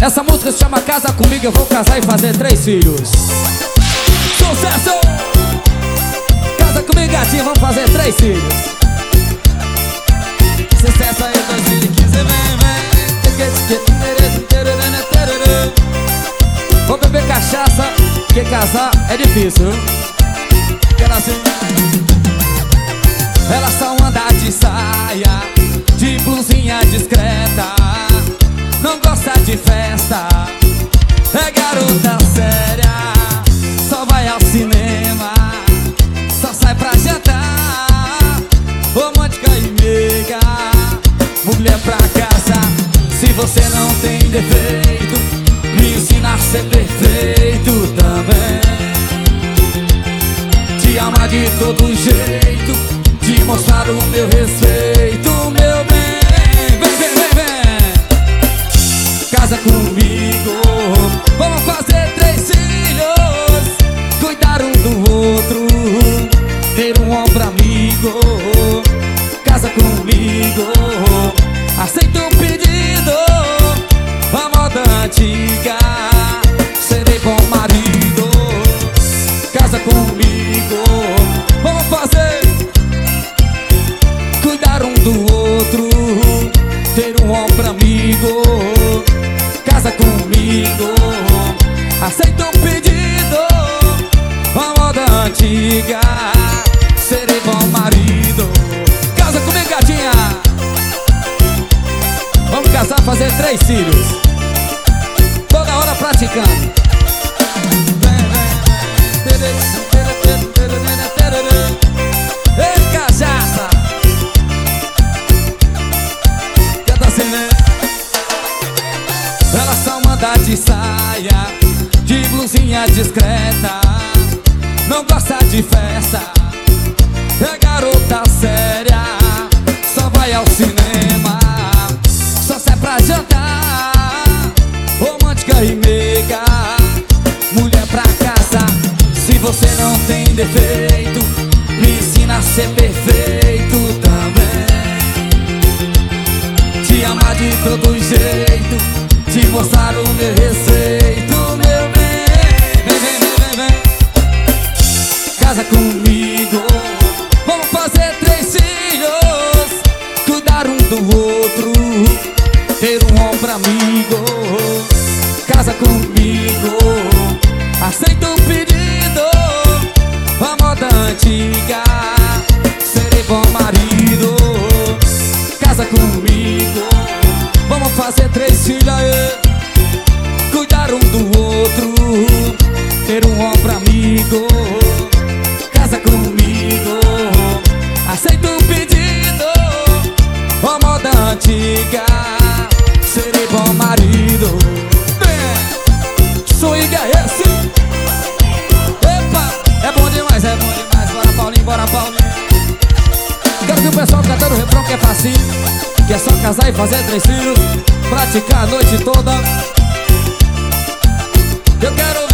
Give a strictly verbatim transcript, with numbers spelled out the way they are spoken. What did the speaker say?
Essa música se chama Casa Comigo, eu vou casar e fazer três filhos. Sucesso! Casa comigo, gatinha, vamos fazer três filhos. Sucesso aí, dois mil e quinze, vem, vem. Vou beber cachaça, porque casar é difícil. Quero assim. Elas só andam de saia, de blusinha discreta, não gosta de festa, é garota séria, só vai ao cinema, só sai pra jantar, romântica e meiga, mulher pra casa. Se você não tem defeito, me ensina a ser perfeito também. Te amar de todo jeito, te mostrar o meu respeito, meu bem. Vem, vem, vem, vem. Casa comigo, vamos fazer três filhos, cuidar um do outro, ter um ombro amigo. Casa comigo, aceita o pedido, a moda antiga, serei bom marido. Casa comigo, vamos fazer, cuidar um do outro, ter um ombro amigo. Casa comigo, aceita o pedido, a moda antiga, serei bom marido. Casa comigo, gatinha. Vamos casar, fazer três filhos, toda hora praticando. Ei, cachaça, canta assim, né? Elas são andar de saia, de blusinha discreta, não gosta de festa, é garota séria, só vai ao cinema, só sai pra jantar, romântica e meiga, mulher pra casa. Se você não tem defeito, me ensina a ser perfeito também. Te amar de todo jeito, te mostrar o meu respeito, meu bem. Vem, vem, vem, vem, vem. Casa comigo, vamos fazer três filhos, cuidar um do outro, ter um ombro amigo. Casa comigo, aceita o pedido, a moda antiga, serei bom marido. Casa comigo, vamos fazer três filhos aí, cuidar um do outro, ter um ombro amigo. Casa comigo, aceita o pedido, a moda antiga, serei bom marido. Vem, swing é esse. Epa, é bom demais, é bom demais. Bora Paulinho, bora Paulinho. Quero que o pessoal cantando o refrão que é facinho, que é só casar e fazer três filhos, praticar a noite toda. Eu quero